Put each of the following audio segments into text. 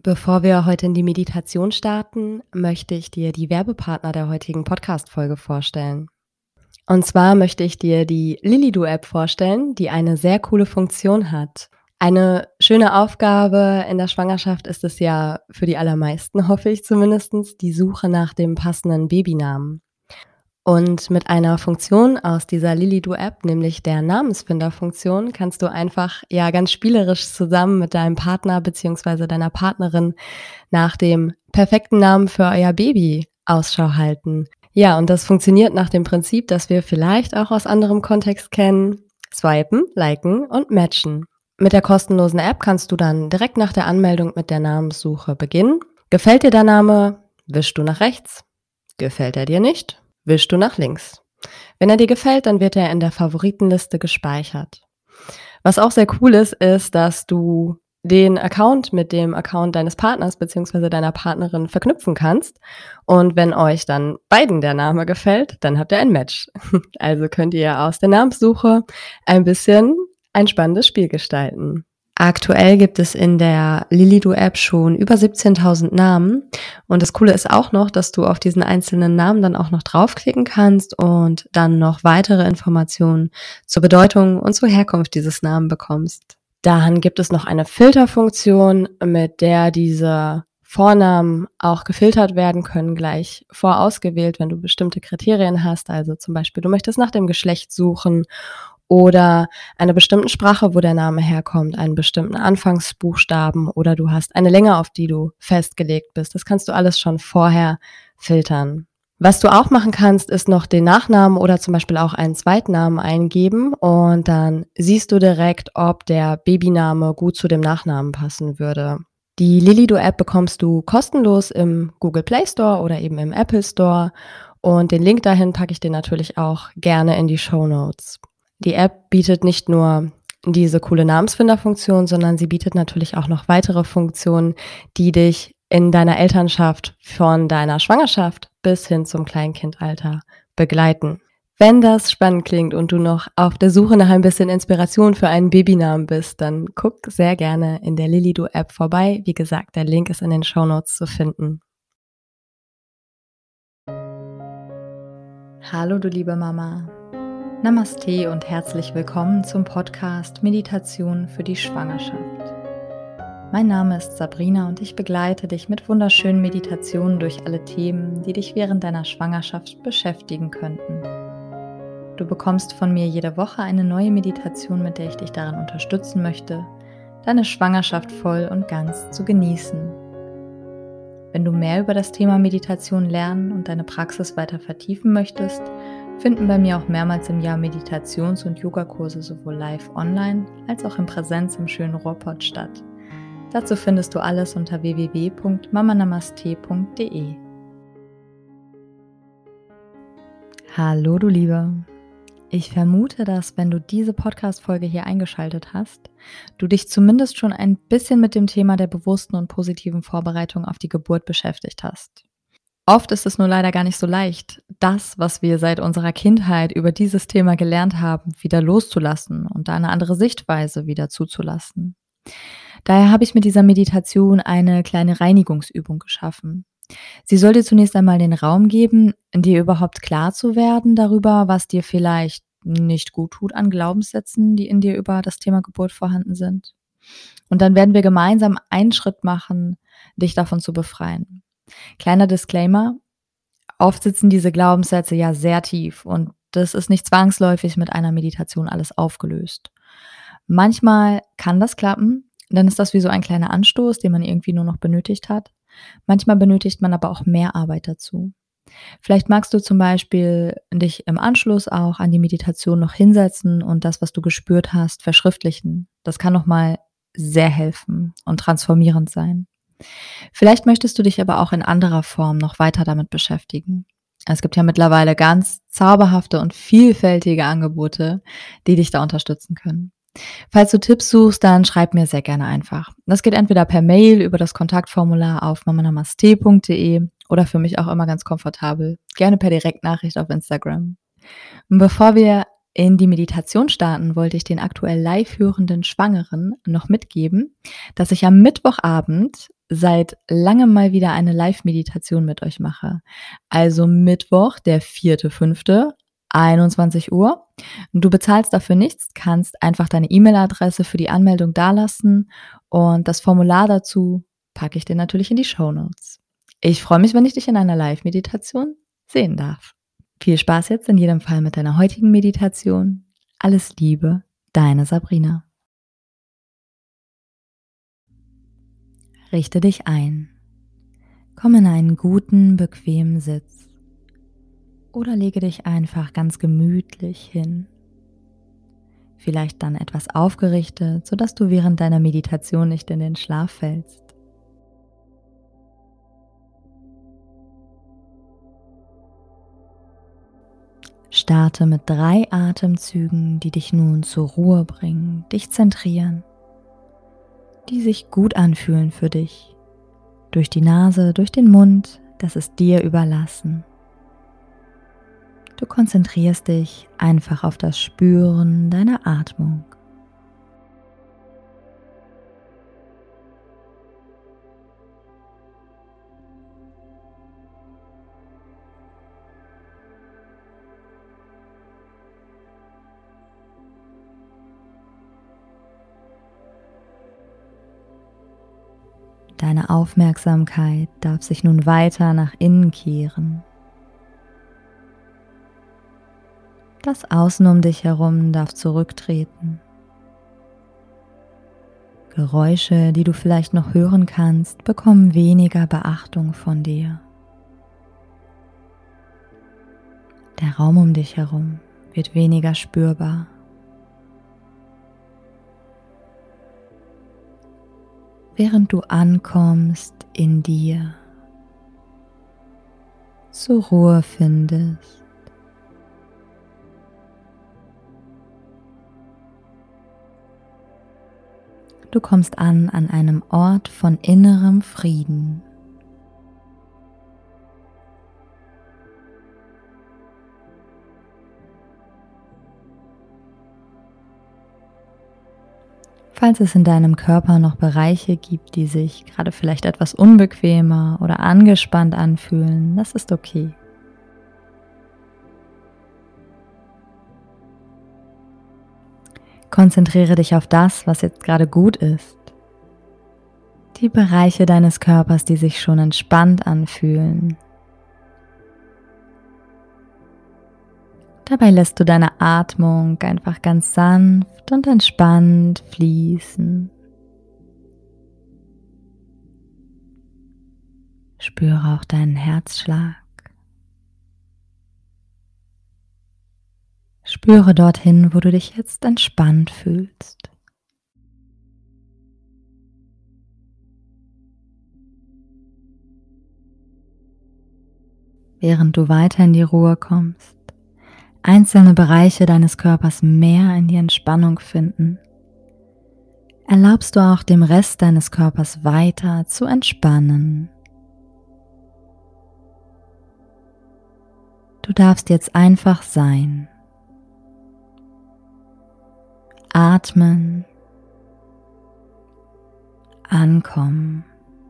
Bevor wir heute in die Meditation starten, möchte ich dir die Werbepartner der heutigen Podcast-Folge vorstellen. Und zwar möchte ich dir die Lilido-App vorstellen, die eine sehr coole Funktion hat. Eine schöne Aufgabe in der Schwangerschaft ist es ja für die allermeisten, hoffe ich zumindest, die Suche nach dem passenden Babynamen. Und mit einer Funktion aus dieser Lilido-App, nämlich der Namensfinder-Funktion, kannst du einfach ganz spielerisch zusammen mit deinem Partner beziehungsweise deiner Partnerin nach dem perfekten Namen für euer Baby Ausschau halten. Ja, und das funktioniert nach dem Prinzip, das wir vielleicht auch aus anderem Kontext kennen: Swipen, liken und matchen. Mit der kostenlosen App kannst du dann direkt nach der Anmeldung mit der Namenssuche beginnen. Gefällt dir der Name? Wischst du nach rechts. Gefällt er dir nicht? Wischst du nach links. Wenn er dir gefällt, dann wird er in der Favoritenliste gespeichert. Was auch sehr cool ist, dass du den Account mit dem Account deines Partners bzw. deiner Partnerin verknüpfen kannst. Und wenn euch dann beiden der Name gefällt, dann habt ihr ein Match. Also könnt ihr aus der Namenssuche ein bisschen ein spannendes Spiel gestalten. Aktuell gibt es in der Lilido-App schon über 17.000 Namen. Und das Coole ist auch noch, dass du auf diesen einzelnen Namen dann auch noch draufklicken kannst und dann noch weitere Informationen zur Bedeutung und zur Herkunft dieses Namen bekommst. Dann gibt es noch eine Filterfunktion, mit der diese Vornamen auch gefiltert werden können, gleich vorausgewählt, wenn du bestimmte Kriterien hast. Also zum Beispiel, du möchtest nach dem Geschlecht suchen oder einer bestimmten Sprache, wo der Name herkommt, einen bestimmten Anfangsbuchstaben, oder du hast eine Länge, auf die du festgelegt bist. Das kannst du alles schon vorher filtern. Was du auch machen kannst, ist noch den Nachnamen oder zum Beispiel auch einen Zweitnamen eingeben, und dann siehst du direkt, ob der Babyname gut zu dem Nachnamen passen würde. Die Lilido-App bekommst du kostenlos im Google Play Store oder eben im Apple Store, und den Link dahin packe ich dir natürlich auch gerne in die Shownotes. Die App bietet nicht nur diese coole Namensfinderfunktion, sondern sie bietet natürlich auch noch weitere Funktionen, die dich in deiner Elternschaft von deiner Schwangerschaft bis hin zum Kleinkindalter begleiten. Wenn das spannend klingt und du noch auf der Suche nach ein bisschen Inspiration für einen Babynamen bist, dann guck sehr gerne in der Lilido-App vorbei. Wie gesagt, der Link ist in den Shownotes zu finden. Hallo du liebe Mama. Namaste und herzlich willkommen zum Podcast Meditation für die Schwangerschaft. Mein Name ist Sabrina und ich begleite dich mit wunderschönen Meditationen durch alle Themen, die dich während deiner Schwangerschaft beschäftigen könnten. Du bekommst von mir jede Woche eine neue Meditation, mit der ich dich darin unterstützen möchte, deine Schwangerschaft voll und ganz zu genießen. Wenn du mehr über das Thema Meditation lernen und deine Praxis weiter vertiefen möchtest, finden bei mir auch mehrmals im Jahr Meditations- und Yogakurse sowohl live online als auch in Präsenz im schönen Ruhrpott statt. Dazu findest du alles unter www.mamanamaste.de. Hallo du Liebe. Ich vermute, dass wenn du diese Podcast-Folge hier eingeschaltet hast, du dich zumindest schon ein bisschen mit dem Thema der bewussten und positiven Vorbereitung auf die Geburt beschäftigt hast. Oft ist es nur leider gar nicht so leicht, das, was wir seit unserer Kindheit über dieses Thema gelernt haben, wieder loszulassen und eine andere Sichtweise wieder zuzulassen. Daher habe ich mit dieser Meditation eine kleine Reinigungsübung geschaffen. Sie soll dir zunächst einmal den Raum geben, dir überhaupt klar zu werden darüber, was dir vielleicht nicht gut tut an Glaubenssätzen, die in dir über das Thema Geburt vorhanden sind. Und dann werden wir gemeinsam einen Schritt machen, dich davon zu befreien. Kleiner Disclaimer: Oft sitzen diese Glaubenssätze ja sehr tief und das ist nicht zwangsläufig mit einer Meditation alles aufgelöst. Manchmal kann das klappen, dann ist das wie so ein kleiner Anstoß, den man irgendwie nur noch benötigt hat. Manchmal benötigt man aber auch mehr Arbeit dazu. Vielleicht magst du zum Beispiel dich im Anschluss auch an die Meditation noch hinsetzen und das, was du gespürt hast, verschriftlichen. Das kann nochmal sehr helfen und transformierend sein. Vielleicht möchtest du dich aber auch in anderer Form noch weiter damit beschäftigen. Es gibt ja mittlerweile ganz zauberhafte und vielfältige Angebote, die dich da unterstützen können. Falls du Tipps suchst, dann schreib mir sehr gerne einfach. Das geht entweder per Mail über das Kontaktformular auf mamanamaste.de oder für mich auch immer ganz komfortabel, gerne per Direktnachricht auf Instagram. Und bevor wir in die Meditation starten, wollte ich den aktuell live hörenden Schwangeren noch mitgeben, dass ich am Mittwochabend seit langem mal wieder eine Live-Meditation mit euch mache. Also Mittwoch, der 4.5., 21 Uhr. Du bezahlst dafür nichts, kannst einfach deine E-Mail-Adresse für die Anmeldung dalassen und das Formular dazu packe ich dir natürlich in die Shownotes. Ich freue mich, wenn ich dich in einer Live-Meditation sehen darf. Viel Spaß jetzt in jedem Fall mit deiner heutigen Meditation. Alles Liebe, deine Sabrina. Richte dich ein. Komm in einen guten, bequemen Sitz. Oder lege dich einfach ganz gemütlich hin. Vielleicht dann etwas aufgerichtet, sodass du während deiner Meditation nicht in den Schlaf fällst. Starte mit 3 Atemzügen, die dich nun zur Ruhe bringen, dich zentrieren, die sich gut anfühlen für dich. Durch die Nase, durch den Mund, das ist dir überlassen. Du konzentrierst dich einfach auf das Spüren deiner Atmung. Deine Aufmerksamkeit darf sich nun weiter nach innen kehren. Das Außen um dich herum darf zurücktreten. Geräusche, die du vielleicht noch hören kannst, bekommen weniger Beachtung von dir. Der Raum um dich herum wird weniger spürbar. Während du ankommst in dir, zur Ruhe findest. Du kommst an einem Ort von innerem Frieden. Falls es in deinem Körper noch Bereiche gibt, die sich gerade vielleicht etwas unbequemer oder angespannt anfühlen, das ist okay. Konzentriere dich auf das, was jetzt gerade gut ist. Die Bereiche deines Körpers, die sich schon entspannt anfühlen. Dabei lässt du deine Atmung einfach ganz sanft und entspannt fließen. Spüre auch deinen Herzschlag. Spüre dorthin, wo du dich jetzt entspannt fühlst. Während du weiter in die Ruhe kommst, einzelne Bereiche deines Körpers mehr in die Entspannung finden, erlaubst du auch dem Rest deines Körpers weiter zu entspannen. Du darfst jetzt einfach sein. Atmen, ankommen.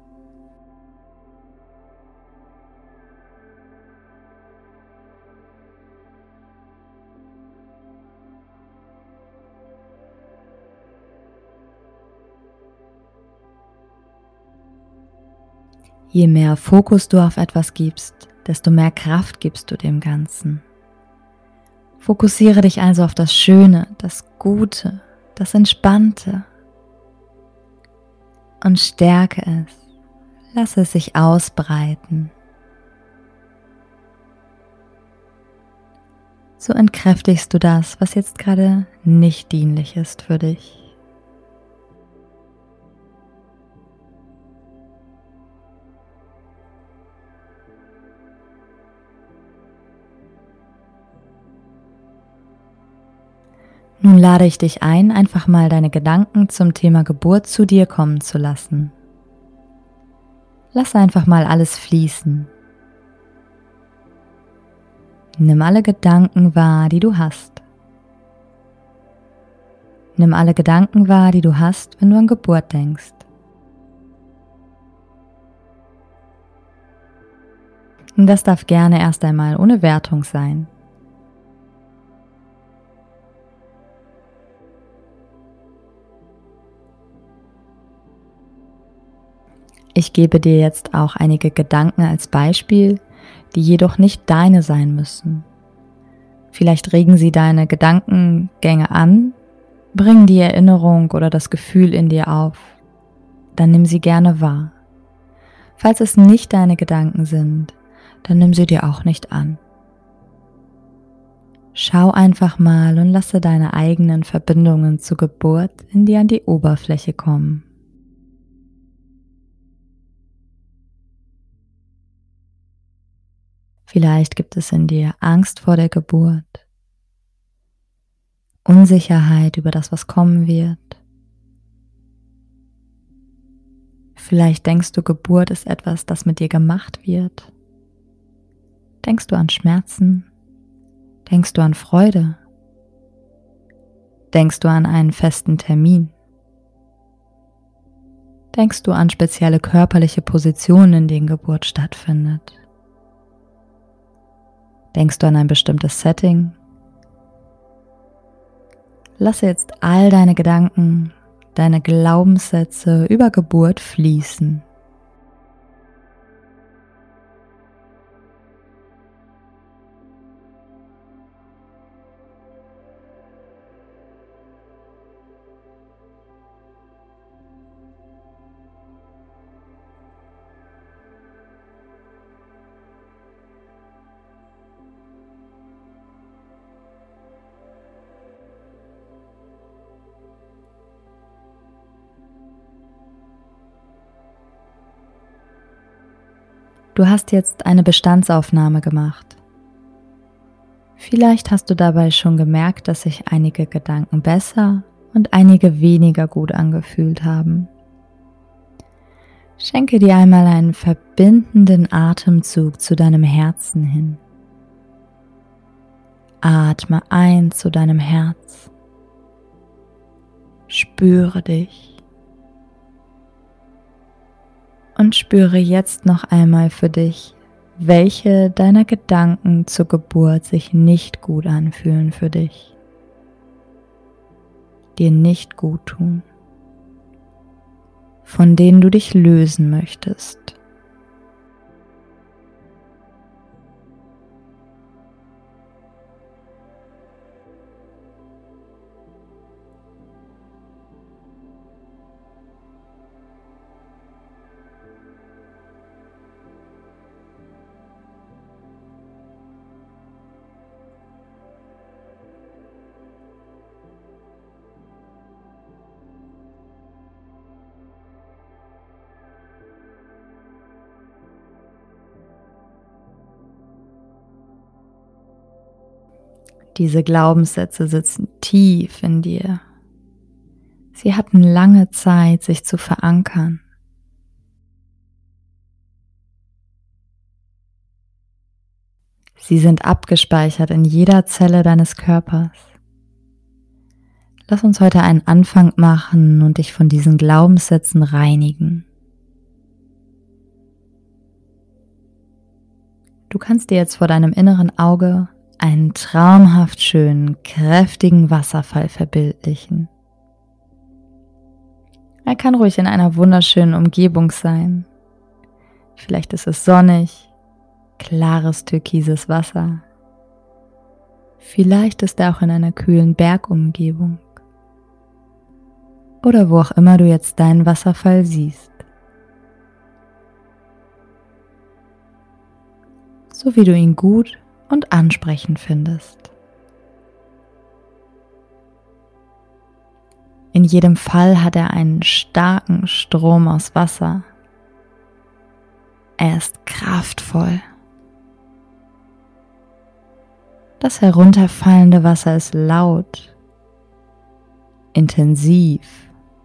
Je mehr Fokus du auf etwas gibst, desto mehr Kraft gibst du dem Ganzen. Fokussiere dich also auf das Schöne, das Gute, das Entspannte und stärke es. Lasse es sich ausbreiten. So entkräftigst du das, was jetzt gerade nicht dienlich ist für dich. Nun lade ich dich ein, einfach mal deine Gedanken zum Thema Geburt zu dir kommen zu lassen. Lass einfach mal alles fließen. Nimm alle Gedanken wahr, die du hast. Nimm alle Gedanken wahr, die du hast, wenn du an Geburt denkst. Das darf gerne erst einmal ohne Wertung sein. Ich gebe dir jetzt auch einige Gedanken als Beispiel, die jedoch nicht deine sein müssen. Vielleicht regen sie deine Gedankengänge an, bringen die Erinnerung oder das Gefühl in dir auf. Dann nimm sie gerne wahr. Falls es nicht deine Gedanken sind, dann nimm sie dir auch nicht an. Schau einfach mal und lasse deine eigenen Verbindungen zur Geburt in dir an die Oberfläche kommen. Vielleicht gibt es in dir Angst vor der Geburt, Unsicherheit über das, was kommen wird. Vielleicht denkst du, Geburt ist etwas, das mit dir gemacht wird. Denkst du an Schmerzen? Denkst du an Freude? Denkst du an einen festen Termin? Denkst du an spezielle körperliche Positionen, in denen Geburt stattfindet? Denkst du an ein bestimmtes Setting? Lasse jetzt all deine Gedanken, deine Glaubenssätze über Geburt fließen. Du hast jetzt eine Bestandsaufnahme gemacht. Vielleicht hast du dabei schon gemerkt, dass sich einige Gedanken besser und einige weniger gut angefühlt haben. Schenke dir einmal einen verbindenden Atemzug zu deinem Herzen hin. Atme ein zu deinem Herz. Spüre dich. Und spüre jetzt noch einmal für dich, welche deiner Gedanken zur Geburt sich nicht gut anfühlen für dich, dir nicht gut tun, von denen du dich lösen möchtest. Diese Glaubenssätze sitzen tief in dir. Sie hatten lange Zeit, sich zu verankern. Sie sind abgespeichert in jeder Zelle deines Körpers. Lass uns heute einen Anfang machen und dich von diesen Glaubenssätzen reinigen. Du kannst dir jetzt vor deinem inneren Auge einen traumhaft schönen, kräftigen Wasserfall verbildlichen. Er kann ruhig in einer wunderschönen Umgebung sein. Vielleicht ist es sonnig, klares türkises Wasser. Vielleicht ist er auch in einer kühlen Bergumgebung. Oder wo auch immer du jetzt deinen Wasserfall siehst. So wie du ihn gut und ansprechend findest. In jedem Fall hat er einen starken Strom aus Wasser. Er ist kraftvoll. Das herunterfallende Wasser ist laut, intensiv.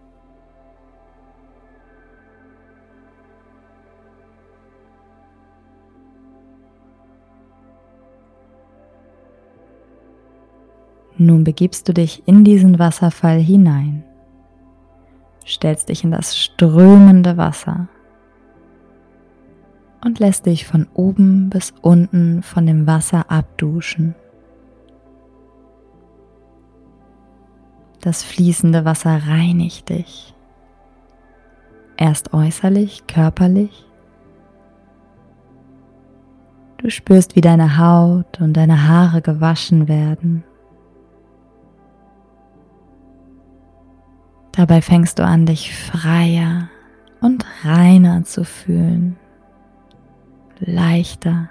Nun begibst du dich in diesen Wasserfall hinein, stellst dich in das strömende Wasser. und lässt dich von oben bis unten von dem Wasser abduschen. Das fließende Wasser reinigt dich. Erst äußerlich, körperlich. Du spürst, wie deine Haut und deine Haare gewaschen werden. Dabei fängst du an, dich freier und reiner zu fühlen, leichter.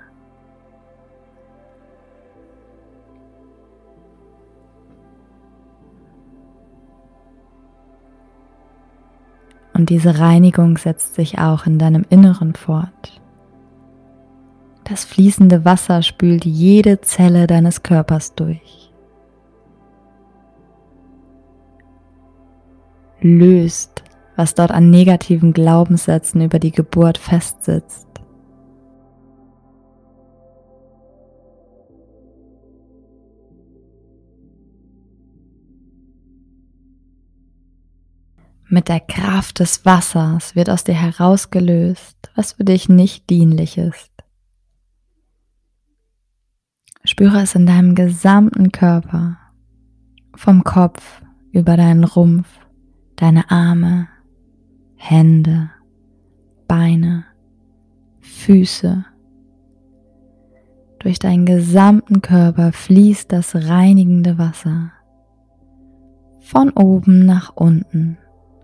Und diese Reinigung setzt sich auch in deinem Inneren fort. Das fließende Wasser spült jede Zelle deines Körpers durch, löst, was dort an negativen Glaubenssätzen über die Geburt festsitzt. Mit der Kraft des Wassers wird aus dir herausgelöst, was für dich nicht dienlich ist. Spüre es in deinem gesamten Körper, vom Kopf über deinen Rumpf, deine Arme, Hände, Beine, Füße. Durch deinen gesamten Körper fließt das reinigende Wasser von oben nach unten.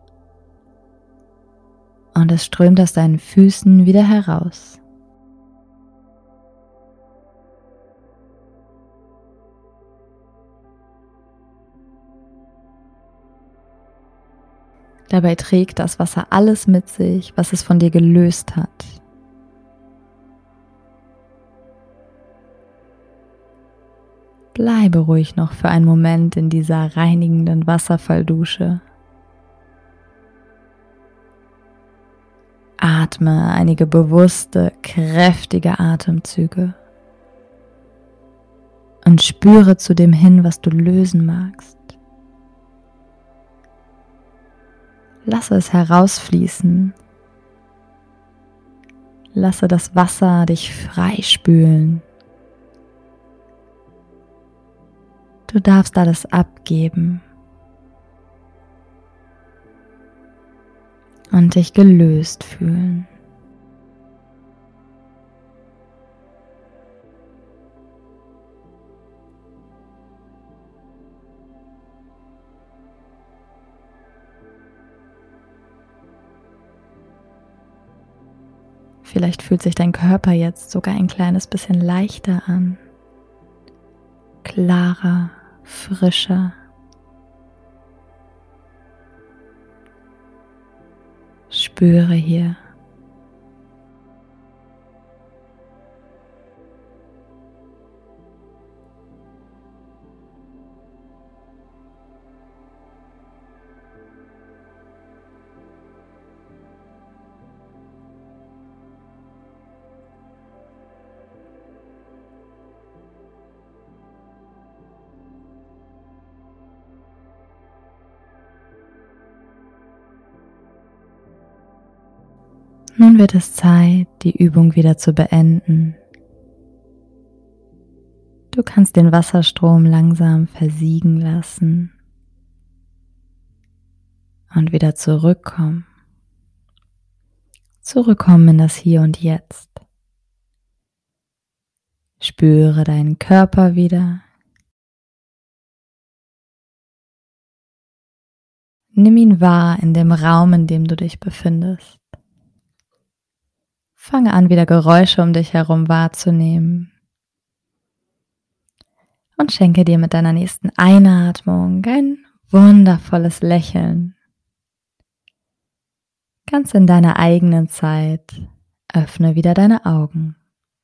Und es strömt aus deinen Füßen wieder heraus. Dabei trägt das Wasser alles mit sich, was es von dir gelöst hat. Bleibe ruhig noch für einen Moment in dieser reinigenden Wasserfalldusche. Atme einige bewusste, kräftige Atemzüge und spüre zu dem hin, was du lösen magst. Lasse es herausfließen. Lasse das Wasser dich freispülen. Du darfst alles abgeben und dich gelöst fühlen. Vielleicht fühlt sich dein Körper jetzt sogar ein kleines bisschen leichter an, klarer, frischer. Spüre hier. Nun wird es Zeit, die Übung wieder zu beenden. Du kannst den Wasserstrom langsam versiegen lassen und wieder zurückkommen. Zurückkommen in das Hier und Jetzt. Spüre deinen Körper wieder. Nimm ihn wahr in dem Raum, in dem du dich befindest. Fange an, wieder Geräusche um dich herum wahrzunehmen. Und schenke dir mit deiner nächsten Einatmung ein wundervolles Lächeln. Ganz in deiner eigenen Zeit öffne wieder deine Augen.